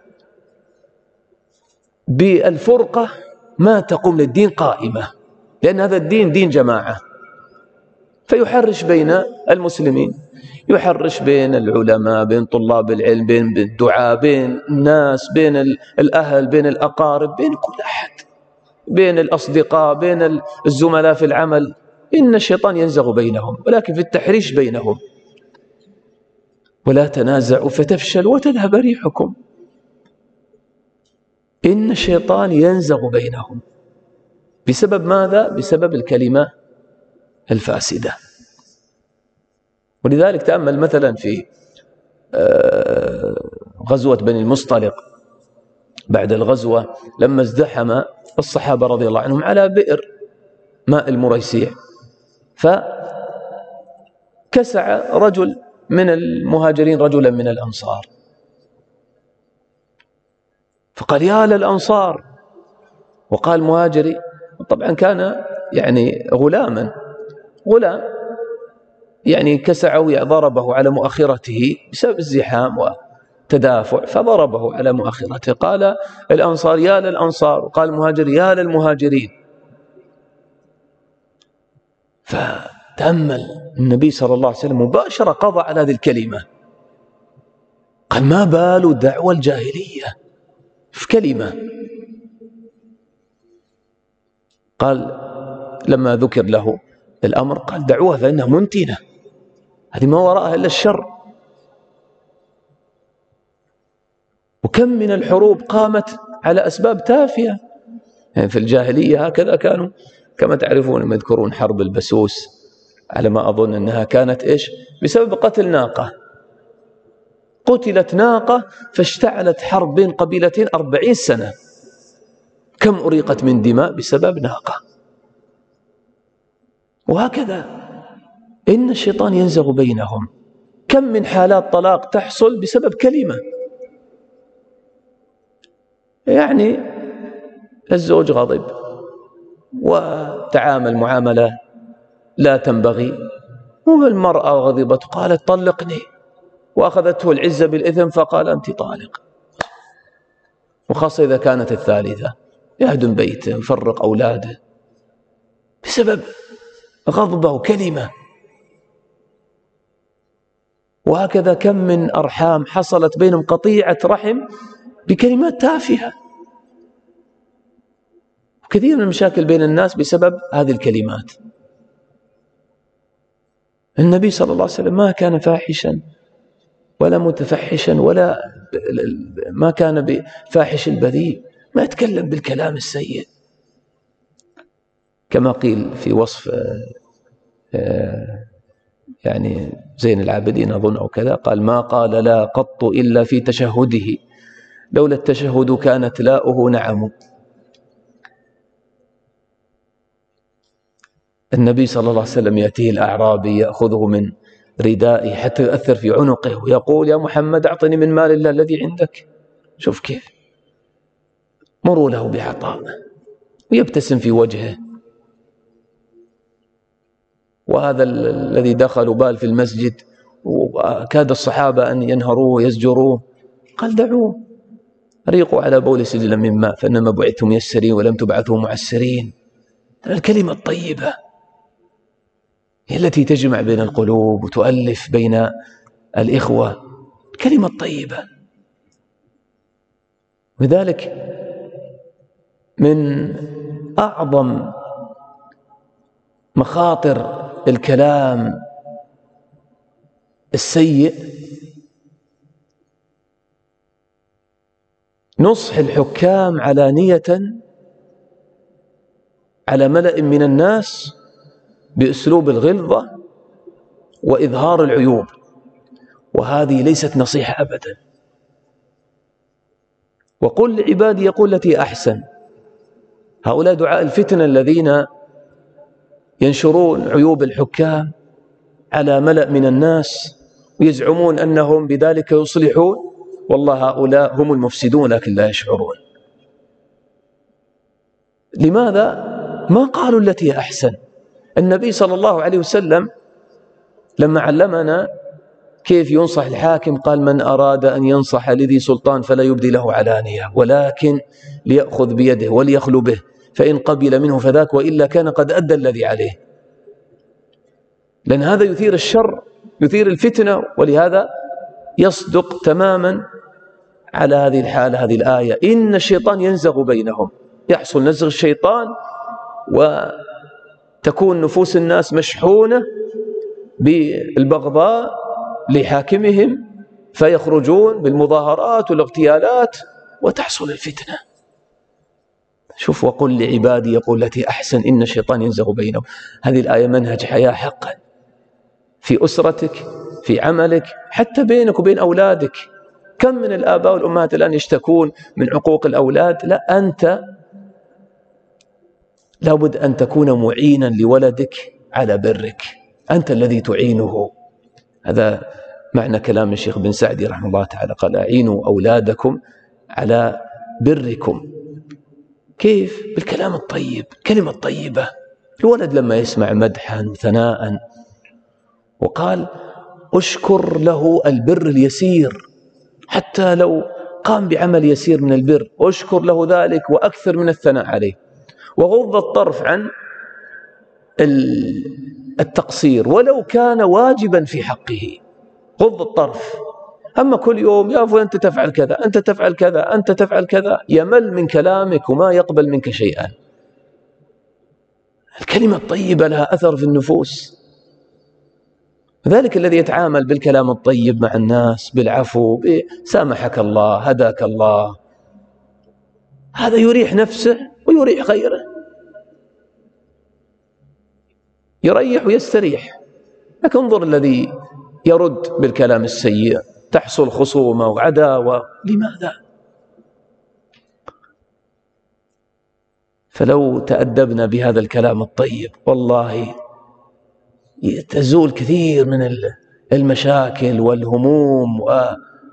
بالفرقة ما تقوم للدين قائمة، لأن هذا الدين دين جماعة. فيحرش بين المسلمين، يحرش بين العلماء، بين طلاب العلم، بين الدعاء، بين الناس، بين الأهل، بين الأقارب، بين كل أحد، بين الأصدقاء، بين الزملاء في العمل. إن الشيطان ينزغ بينهم، ولكن في التحريش بينهم: ولا تنازعوا فتفشل وتذهب ريحكم. إن الشيطان ينزغ بينهم بسبب ماذا؟ بسبب الكلمة الفاسدة. ولذلك تأمل مثلا في غزوة بني المصطلق، بعد الغزوة لما ازدحم الصحابة رضي الله عنهم على بئر ماء المريسيع، فكسع رجل من المهاجرين رجلا من الأنصار، فقال يا للأنصار، وقال مهاجري، طبعا كان يعني غلاما غلام يعني كسعه ضربه على مؤخرته بسبب الزحام وتدافع، فضربه على مؤخرته، قال الأنصار يا للأنصار، وقال المهاجر يا للمهاجرين. فتأمل النبي صلى الله عليه وسلم مباشرة قضى على هذه الكلمة، قال ما بال دعوى الجاهلية في كلمة. قال لما ذكر له الأمر قال دعوها فإنها منتنة، هذه ما وراءها إلا الشر. وكم من الحروب قامت على أسباب تافهة، يعني في الجاهلية هكذا كانوا كما تعرفون، لما يذكرون حرب البسوس على ما أظن أنها كانت إيش بسبب قتل ناقة، قتلت ناقة فاشتعلت حرب بين قبيلتين أربعين سنة، كم أريقت من دماء بسبب ناقة. وهكذا إن الشيطان ينزغ بينهم، كم من حالات طلاق تحصل بسبب كلمة، يعني الزوج غضب وتعامل معاملة لا تنبغي، والمرأة غضبت قالت طلقني، وأخذته العزة بالإثم فقال أنت طالق، وخاصة إذا كانت الثالثة يهدم بيته ويفرق أولاده بسبب غضبه وكلمة. وهكذا كم من أرحام حصلت بينهم قطيعة رحم بكلمات تافهة، كثير من المشاكل بين الناس بسبب هذه الكلمات. النبي صلى الله عليه وسلم ما كان فاحشا ولا متفحشا، ولا ما كان بفاحش البذيء، ما يتكلم بالكلام السيء، كما قيل في وصف يعني زين العابدين أظن أو كذا، قال ما قال لا قط إلا في تشهده، لولا التشهد كانت لاؤه نعم. النبي صلى الله عليه وسلم يأتيه الأعرابي يأخذه من ردائه حتى يؤثر في عنقه ويقول يا محمد أعطني من مال الله الذي عندك. شوف كيف مروا له بعطاء ويبتسم في وجهه. وهذا الذي دخل بال في المسجد وكاد الصحابة أن ينهروه ويزجروه، قال دعوه، ريقوا على بول سجلا من ماء فإنما بعثتم ميسرين ولم تبعثوا معسرين. الكلمة الطيبة هي التي تجمع بين القلوب وتؤلف بين الإخوة، الكلمة الطيبة. لذلك من أعظم مخاطر الكلام السيء نصح الحكام علانية على ملأ من الناس بأسلوب الغلظة وإظهار العيوب، وهذه ليست نصيحة أبدا. وقل لعبادي يقول التي أحسن، هؤلاء دعاء الفتنة الذين ينشرون عيوب الحكام على ملأ من الناس ويزعمون أنهم بذلك يصلحون، والله هؤلاء هم المفسدون لكن لا يشعرون. لماذا؟ ما قالوا التي أحسن. النبي صلى الله عليه وسلم لما علمنا كيف ينصح الحاكم قال من أراد أن ينصح لذي سلطان فلا يبدي له علانية، ولكن ليأخذ بيده وليخلو به، فإن قبل منه فذاك وإلا كان قد أدى الذي عليه. لأن هذا يثير الشر، يثير الفتنة، ولهذا يصدق تماما على هذه الحالة هذه الآية إن الشيطان ينزغ بينهم. يحصل نزغ الشيطان وتكون نفوس الناس مشحونة بالبغضاء لحاكمهم فيخرجون بالمظاهرات والاغتيالات وتحصل الفتنة. شوف وقل لعبادي يقول التي أحسن إن الشيطان ينزغ بينهم، هذه الآية منهج حياة حقا. في أسرتك، في عملك، حتى بينك وبين أولادك. كم من الآباء والأمهات الآن يشتكون من عقوق الأولاد؟ لا، أنت لابد أن تكون معينا لولدك على برك، أنت الذي تعينه. هذا معنى كلام الشيخ بن سعدي رحمه الله تعالى، قال أعينوا أولادكم على بركم. كيف؟ بالكلام الطيب، كلمة طيبة. الولد لما يسمع مدحا وثناء، وقال أشكر له البر اليسير، حتى لو قام بعمل يسير من البر أشكر له ذلك وأكثر من الثناء عليه، وغض الطرف عن التقصير ولو كان واجبا في حقه، غض الطرف. أما كل يوم يا فلان أنت تفعل كذا، أنت تفعل كذا، أنت تفعل كذا، يمل من كلامك وما يقبل منك شيئا. الكلمة الطيبة لها أثر في النفوس. ذلك الذي يتعامل بالكلام الطيب مع الناس، بالعفو، سامحك الله، هداك الله، هذا يريح نفسه ويريح غيره، يريح ويستريح. لكن انظر الذي يرد بالكلام السيء، تحصل خصومة وعداوة. لماذا؟ فلو تأدبنا بهذا الكلام الطيب والله تزول كثير من المشاكل والهموم. و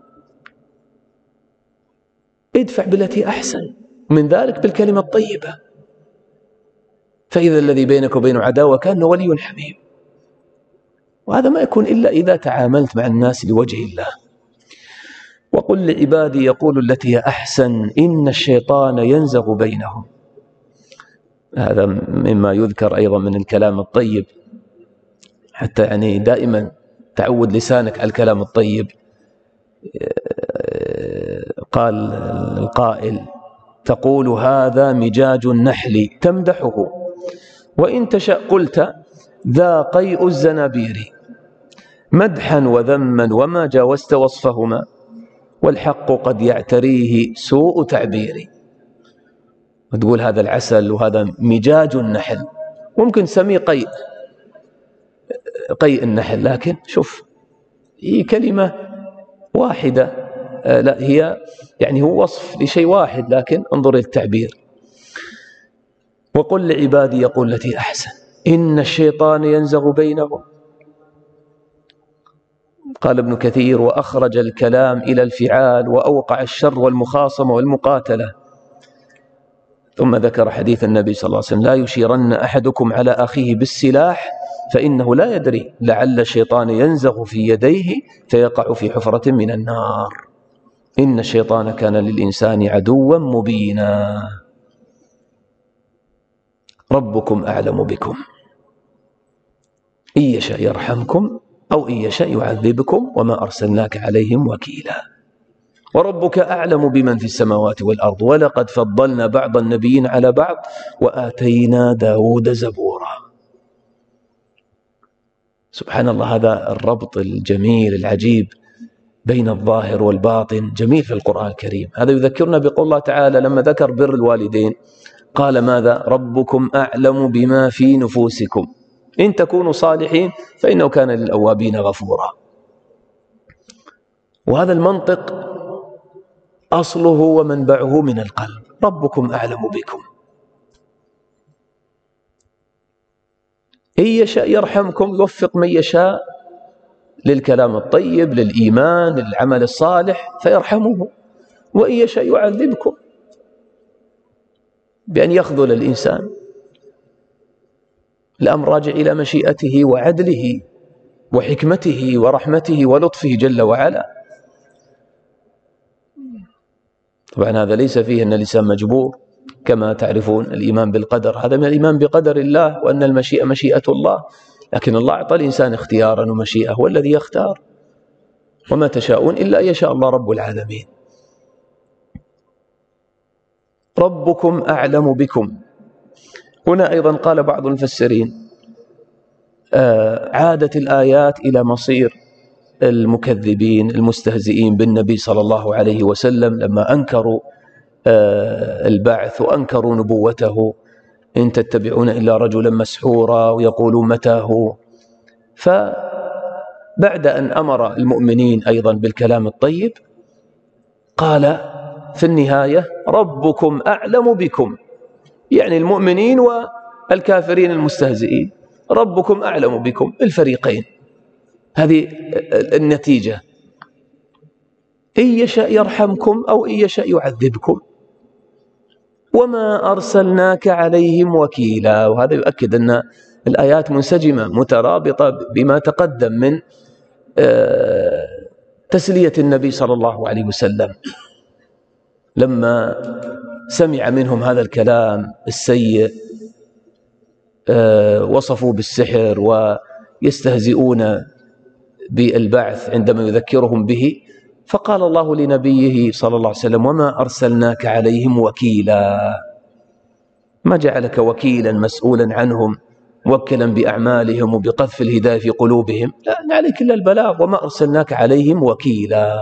ادفع بالتي أحسن، من ذلك بالكلمة الطيبة، فإذا الذي بينك وبينه عداوة كأنه ولي حميم. وهذا ما يكون إلا إذا تعاملت مع الناس لوجه الله. وقل لعبادي يقول التي هي أحسن إن الشيطان ينزغ بينهم. هذا مما يذكر أيضا من الكلام الطيب، حتى يعني دائما تعود لسانك على الكلام الطيب. قال القائل تقول هذا مجاج النحل تمدحه، وإن تشأ قلت ذا قيء الزنابير، مدحا وذما وما جاوزت وصفهما، والحق قد يعتريه سوء تعبير. وتقول هذا العسل وهذا مجاج النحل، ممكن سميه قيء قيء النحل، لكن شوف هي كلمة واحدة، آه لا هي يعني هو وصف لشيء واحد، لكن انظر التعبير. وقل لعبادي يقول التي أحسن إن الشيطان ينزغ بينهم. قال ابن كثير وأخرج الكلام إلى الفعال وأوقع الشر والمخاصمة والمقاتلة. ثم ذكر حديث النبي صلى الله عليه وسلم لا يشيرن أحدكم على أخيه بالسلاح فإنه لا يدري لعل الشيطان ينزغ في يديه فيقع في حفرة من النار، إن الشيطان كان للإنسان عدوا مبينا. ربكم أعلم بكم إن يشاء يرحمكم أو إن يشاء يعذبكم وما أرسلناك عليهم وكيلا. وربك أعلم بمن في السماوات والأرض ولقد فضلنا بعض النبيين على بعض وآتينا داود زبورا. سبحان الله، هذا الربط الجميل العجيب بين الظاهر والباطن جميل في القرآن الكريم. هذا يذكرنا بقول الله تعالى لما ذكر بر الوالدين قال ماذا؟ ربكم أعلم بما في نفوسكم إن تكونوا صالحين فإنه كان للأوابين غفورا. وهذا المنطق أصله ومنبعه من القلب، ربكم أعلم بكم إن يشاء يرحمكم، يوفق من يشاء للكلام الطيب، للإيمان، للعمل الصالح فيرحمه، وإن يشاء يعذبكم بأن يخذل الإنسان. الأمر راجع إلى مشيئته وعدله وحكمته ورحمته ولطفه جل وعلا. طبعا هذا ليس فيه أن الإنسان مجبور، كما تعرفون الإيمان بالقدر هذا من الإيمان بقدر الله، وأن المشيئة مشيئة الله، لكن الله أعطى الإنسان اختيارا ومشيئة، هو الذي يختار، وما تشاءون إلا أن يشاء الله رب العالمين. ربكم أعلم بكم. هنا أيضا قال بعض المفسرين آه عادت الآيات إلى مصير المكذبين المستهزئين بالنبي صلى الله عليه وسلم لما أنكروا آه البعث وأنكروا نبوته، إن تتبعون إلا رجلا مسحورا، ويقولون متى هو. بعد أن أمر المؤمنين أيضا بالكلام الطيب قال في النهاية ربكم أعلم بكم، يعني المؤمنين والكافرين المستهزئين، ربكم أعلم بكم الفريقين. هذه النتيجة، إن يشاء يرحمكم أو إن يشاء يعذبكم وما أرسلناك عليهم وكيلا. وهذا يؤكد أن الآيات منسجمة مترابطة بما تقدم من تسلية النبي صلى الله عليه وسلم لما سمع منهم هذا الكلام السيء، وصفوا بالسحر ويستهزئون بالبعث عندما يذكرهم به، فقال الله لنبيه صلى الله عليه وسلم وما أرسلناك عليهم وكيلا، ما جعلك وكيلا مسؤولا عنهم موكلا بأعمالهم وبقذف الهداية في قلوبهم، لا عليك إلا البلاغ، وما أرسلناك عليهم وكيلا.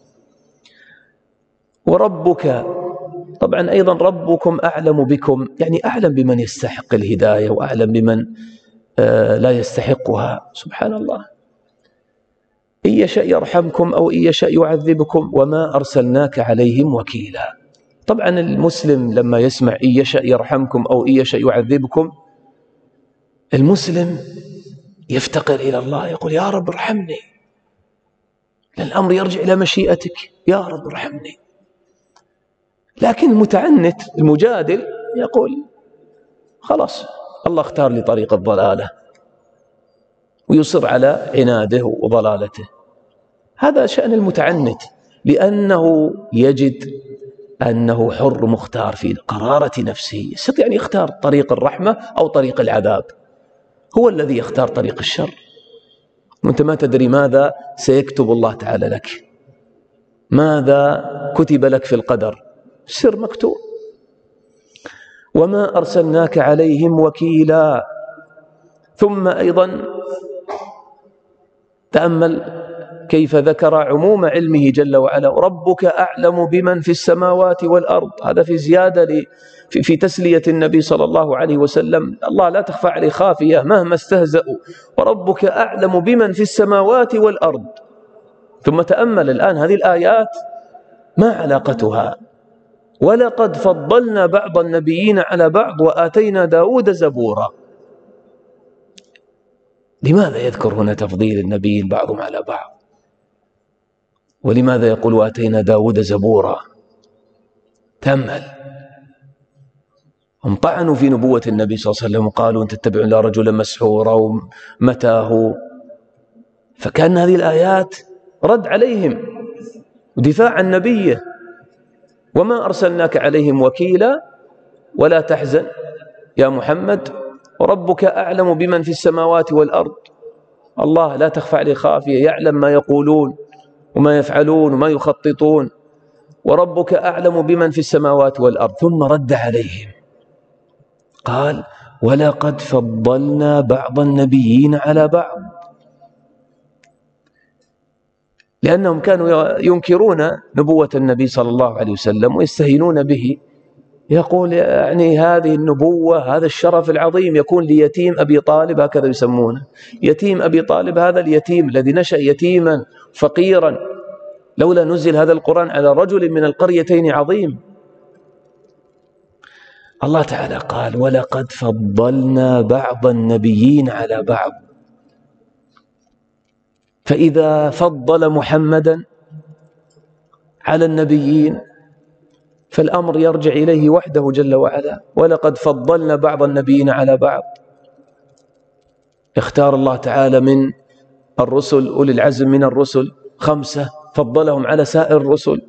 وربك طبعا أيضا ربكم أعلم بكم، يعني أعلم بمن يستحق الهداية وأعلم بمن لا يستحقها، سبحان الله. إن يشاء يرحمكم أو إن يشاء يعذبكم وما أرسلناك عليهم وكيلا. طبعا المسلم لما يسمع إن يشاء يرحمكم أو إن يشاء يعذبكم، المسلم يفتقر إلى الله، يقول يا رب ارحمني، لأن الأمر يرجع إلى مشيئتك، يا رب ارحمني. لكن المتعنت المجادل يقول خلاص الله اختار لي طريق الضلالة، ويصر على عناده وضلالته. هذا شأن المتعنت، لأنه يجد أنه حر مختار في قرارة نفسه، يستطيع أن يختار طريق الرحمة أو طريق العذاب، هو الذي يختار طريق الشر، وأنت ما تدري ماذا سيكتب الله تعالى لك، ماذا كتب لك في القدر، السر مكتوب. وما أرسلناك عليهم وكيلا. ثم أيضا تأمل كيف ذكر عموم علمه جل وعلا، ربك أعلم بمن في السماوات والأرض، هذا في زيادة في, في تسلية النبي صلى الله عليه وسلم، الله لا تخفى عليه خافية مهما استهزأوا، وربك أعلم بمن في السماوات والأرض. ثم تأمل الآن هذه الآيات ما علاقتها، ولقد فضلنا بعض النبيين على بعض وآتينا داود زبورا. لماذا يذكر هنا تفضيل النبيين بعضهم على بعض؟ ولماذا يقول وآتينا داود زبورا؟ تأمل، هم طعنوا في نبوة النبي صلى الله عليه وسلم وقالوا أن تتبعون لا رجلا مسحورا ومتاه، فكان هذه الآيات رد عليهم ودفاع عن نبيه. وما أرسلناك عليهم وكيلا ولا تحزن يا محمد وربك أعلم بمن في السماوات والأرض، الله لا تخفى عليه خافية، يعلم ما يقولون وما يفعلون وما يخططون، وربك أعلم بمن في السماوات والأرض. ثم رد عليهم قال ولقد فضلنا بعض النبيين على بعض، لأنهم كانوا ينكرون نبوة النبي صلى الله عليه وسلم ويستهينون به، يقول يعني هذه النبوة هذا الشرف العظيم يكون ليتيم أبي طالب، هكذا يسمونه يتيم أبي طالب، هذا اليتيم الذي نشأ يتيما فقيرا، لولا نزل هذا القرآن على رجل من القريتين عظيم. الله تعالى قال ولقد فضلنا بعض النبيين على بعض، فإذا فضل محمدا على النبيين فالأمر يرجع إليه وحده جل وعلا. ولقد فضلنا بعض النبيين على بعض، اختار الله تعالى من الرسل أولي العزم من الرسل خمسة فضلهم على سائر الرسل،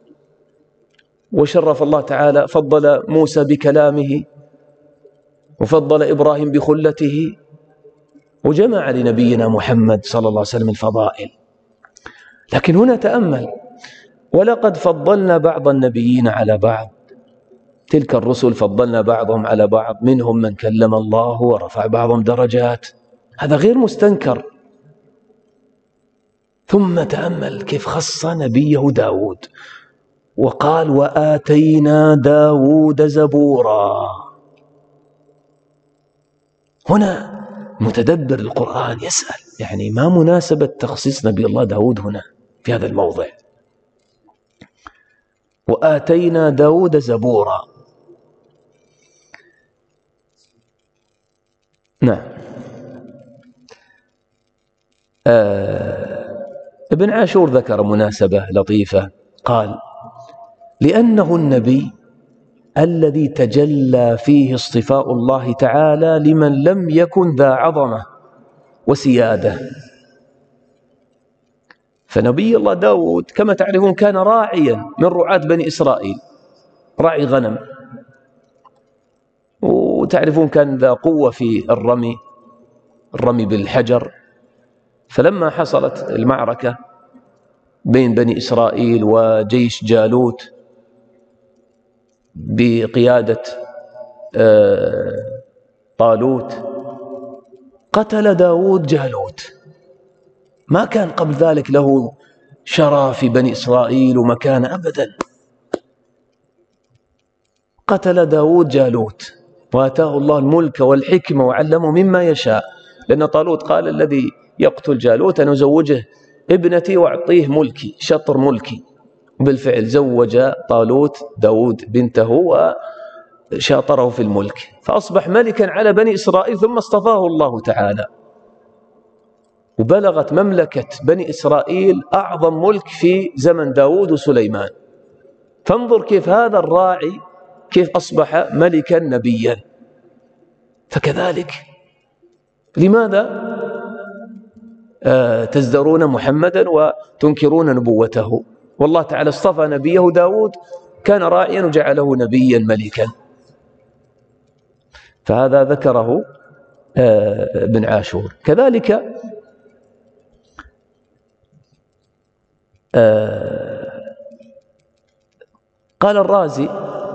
وشرف الله تعالى فضل موسى بكلامه وفضل إبراهيم بخلته، وجمع لنبينا محمد صلى الله عليه وسلم الفضائل. لكن هنا تأمل ولقد فضلنا بعض النبيين على بعض، تلك الرسل فضلنا بعضهم على بعض، منهم من كلم الله ورفع بعضهم درجات، هذا غير مستنكر. ثم تأمل كيف خص نبيه داود وقال وآتينا داود زبورا. هنا متدبر القرآن يسأل يعني ما مناسبة تخصيص نبي الله داود هنا في هذا الموضع. وآتينا داود زبورا. نعم. آه ابن عاشور ذكر مناسبة لطيفة، قال: لأنه النبي الذي تجلى فيه اصطفاء الله تعالى لمن لم يكن ذا عظمة وسيادة. فنبي الله داود كما تعرفون كان راعيا من رعاة بني إسرائيل، راعي غنم، وتعرفون كان ذا قوة في الرمي الرمي بالحجر. فلما حصلت المعركة بين بني إسرائيل وجيش جالوت بقيادة طالوت، قتل داود جالوت. ما كان قبل ذلك له شرف في بني إسرائيل ومكانة أبدا. قتل داود جالوت وآتاه الله الملك والحكمة وعلمه مما يشاء، لأن طالوت قال: الذي يقتل جالوت أنا أزوجه ابنتي وأعطيه ملكي، شطر ملكي. بالفعل زوج طالوت داود بنته وشاطره في الملك، فأصبح ملكا على بني إسرائيل، ثم اصطفاه الله تعالى، وبلغت مملكة بني إسرائيل أعظم ملك في زمن داود وسليمان. فانظر كيف هذا الراعي كيف أصبح ملكا نبيا. فكذلك لماذا آه تزدرون محمدا وتنكرون نبوته؟ والله تعالى اصطفى نبيه داود، كان راعيا وجعله نبيا ملكا. فهذا ذكره آه ابن عاشور. كذلك آه قال الرازي: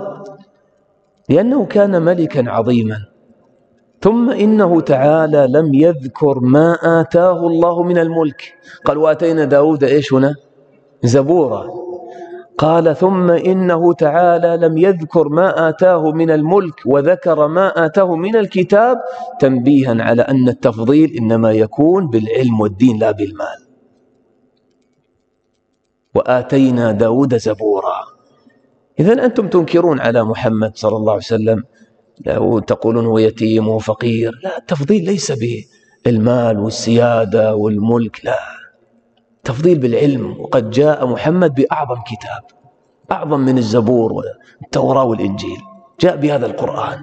لأنه كان ملكا عظيما، ثم إنه تعالى لم يذكر ما آتاه الله من الملك. قال: وآتينا داود إيش هنا؟ زبورا. قال: ثم إنه تعالى لم يذكر ما آتاه من الملك وذكر ما آتاه من الكتاب، تنبيها على أن التفضيل إنما يكون بالعلم والدين لا بالمال. وآتينا داود زبورا. إذن أنتم تنكرون على محمد صلى الله عليه وسلم وتقولون هو يتيم وفقير. لا، التفضيل ليس بالمال والسيادة والملك، لا، تفضيل بالعلم. وقد جاء محمد بأعظم كتاب، أعظم من الزبور والتوراة والإنجيل، جاء بهذا القرآن.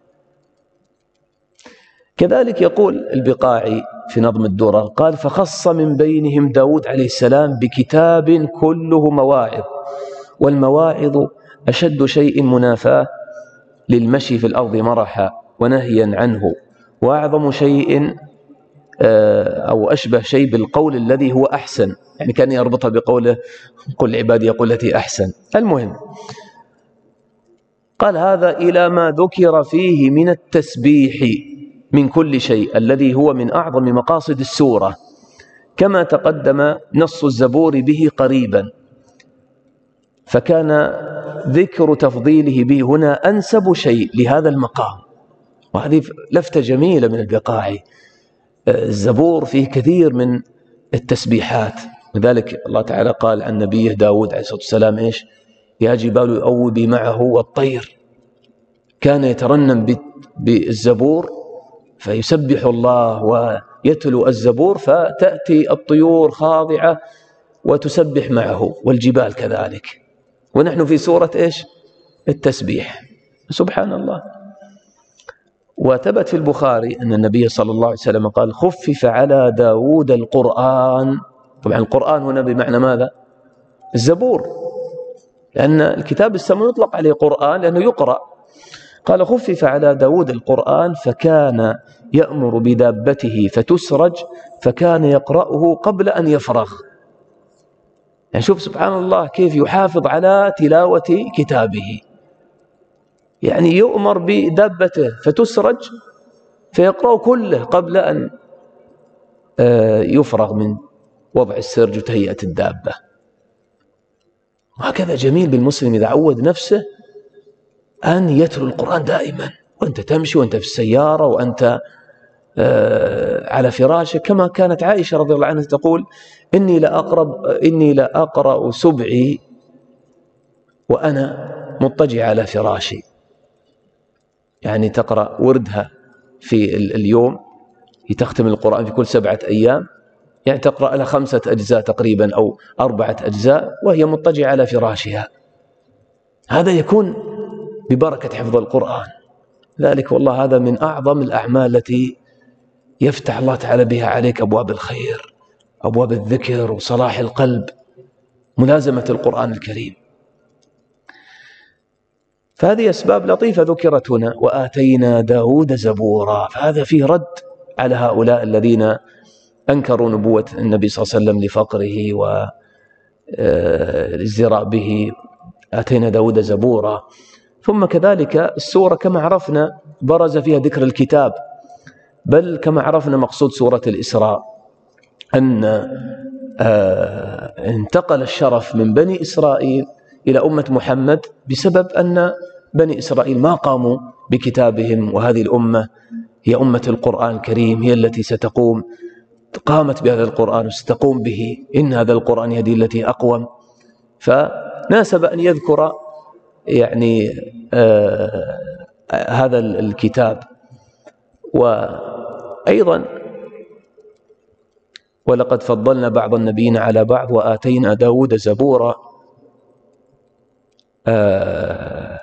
كذلك يقول البقاعي في نظم الدرر، قال: فخص من بينهم داود عليه السلام بكتاب كله مواعظ، والمواعظ أشد شيء منافاة للمشي في الأرض مرحا ونهيا عنه، وأعظم شيء أو أشبه شيء بالقول الذي هو أحسن. يعني كان يربطها بقوله: قل عبادي يقول التي أحسن. المهم، قال: هذا إلى ما ذكر فيه من التسبيح من كل شيء الذي هو من أعظم مقاصد السورة، كما تقدم نص الزبور به قريبا، فكان ذكر تفضيله به هنا أنسب شيء لهذا المقام. وهذه لفتة جميلة من البقاعي. الزبور فيه كثير من التسبيحات، لذلك الله تعالى قال عن نبيه داود عليه الصلاة والسلام إيش؟ يا جبال أوبي معه والطير. كان يترنم بالزبور فيسبح الله ويتلو الزبور، فتأتي الطيور خاضعة وتسبح معه، والجبال كذلك. ونحن في سورة إيش؟ التسبيح. سبحان الله. وثبت في البخاري أن النبي صلى الله عليه وسلم قال: خفف على داود القرآن. طبعا القرآن هنا بمعنى ماذا؟ الزبور، لأن الكتاب السماوي يطلق عليه قرآن لأنه يقرأ. قال: خفف على داود القرآن فكان يأمر بدابته فتسرج، فكان يقرأه قبل أن يفرغ. يعني شوف سبحان الله كيف يحافظ على تلاوة كتابه. يعني يؤمر بدابته فتسرج فيقرأ كله قبل أن يفرغ من وضع السرج وتهيئة الدابة. وهكذا جميل بالمسلم إذا عود نفسه أن يتلو القرآن دائما، وأنت تمشي وأنت في السيارة وأنت على فراشك، كما كانت عائشة رضي الله عنها تقول: إني لأقرب إني لأقرأ سبعي وأنا مضطجع على فراشي. يعني تقرأ وردها في اليوم، تختم القرآن في كل سبعة أيام، يعني تقرأ لها خمسة أجزاء تقريبا أو أربعة أجزاء وهي مضطجعة على فراشها. هذا يكون ببركة حفظ القرآن. ذلك والله هذا من أعظم الأعمال التي يفتح الله تعالى بها عليك أبواب الخير، أبواب الذكر وصلاح القلب، ملازمة القرآن الكريم. فهذه أسباب لطيفة ذكرت هنا. وآتينا داود زبورا، فهذا فيه رد على هؤلاء الذين أنكروا نبوة النبي صلى الله عليه وسلم لفقره والازدراء به. آتينا داود زبورا. ثم كذلك السورة كما عرفنا برز فيها ذكر الكتاب، بل كما عرفنا مقصود سورة الإسراء أن انتقل الشرف من بني إسرائيل إلى أمة محمد بسبب أن بني إسرائيل ما قاموا بكتابهم، وهذه الأمة هي أمة القرآن الكريم، هي التي ستقوم قامت بهذا القرآن وستقوم به. إن هذا القرآن يهدي التي أقوم. فناسب أن يذكر يعني آه هذا الكتاب. وأيضا ولقد فضلنا بعض النبيين على بعض وآتينا داود زبورا. آه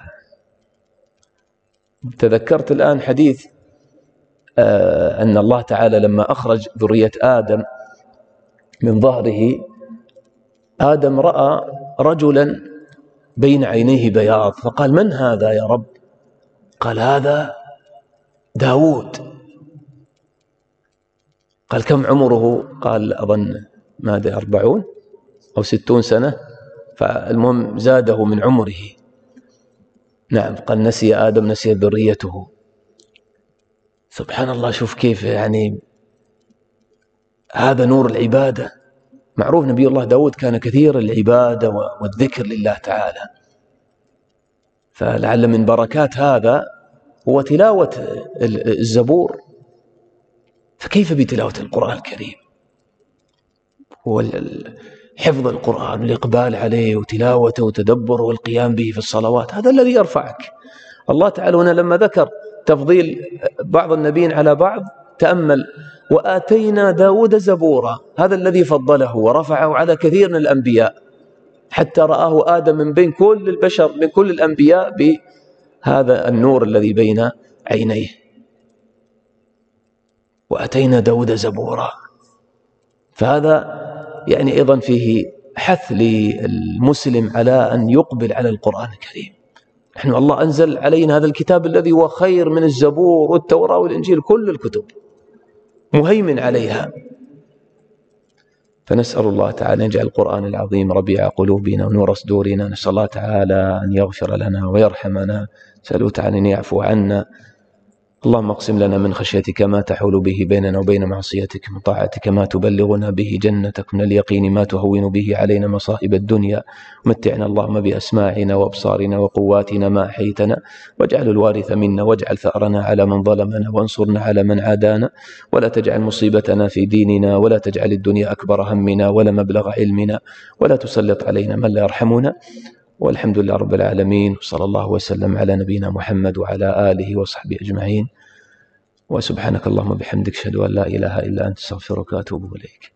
تذكرت الآن حديث آه أن الله تعالى لما أخرج ذرية آدم من ظهره، آدم رأى رجلا بين عينيه بياض، فقال: من هذا يا رب؟ قال: هذا داود. قال: كم عمره؟ قال: أظن ماذا أربعون أو ستون سنة. فالمهم زاده من عمره. نعم. قال: نسي آدم نسي ذريته. سبحان الله. شوف كيف يعني هذا نور العبادة. معروف نبي الله داود كان كثير العبادة والذكر لله تعالى، فلعل من بركات هذا هو تلاوة الزبور. فكيف بتلاوة القرآن الكريم؟ هو حفظ القرآن والإقبال عليه وتلاوته وتدبره والقيام به في الصلوات، هذا الذي يرفعك. الله تعالى هنا لما ذكر تفضيل بعض النبيين على بعض، تأمل: وآتينا داود زبورا. هذا الذي فضله ورفعه على كثير من الأنبياء، حتى رآه آدم من بين كل البشر من كل الأنبياء بهذا النور الذي بين عينيه. وآتينا داود زبورا. فهذا يعني أيضا فيه حث للمسلم على أن يقبل على القرآن الكريم. نحن الله أنزل علينا هذا الكتاب الذي هو خير من الزبور والتوراة والإنجيل، كل الكتب مهيمن عليها. فنسأل الله تعالى أن يجعل القرآن العظيم ربيع قلوبنا ونور صدورنا. نسأل الله تعالى أن يغفر لنا ويرحمنا. نسأله تعالى أن يعفو عنا. اللهم اقسم لنا من خشيتك ما تحول به بيننا وبين معصيتك، من طاعتك ما تبلغنا به جنتك، من اليقين ما تهون به علينا مصائب الدنيا. متعنا اللهم بأسماعنا وأبصارنا وقواتنا ما أحيتنا، واجعل الوارث منا، واجعل ثأرنا على من ظلمنا، وانصرنا على من عادانا، ولا تجعل مصيبتنا في ديننا، ولا تجعل الدنيا أكبر همنا ولا مبلغ علمنا، ولا تسلط علينا من لا يرحمنا. والحمد لله رب العالمين، وصلى الله وسلم على نبينا محمد وعلى آله وصحبه أجمعين. وسبحانك اللهم بحمدك، أشهد أن لا إله إلا أنت، استغفرك وأتوب إليك.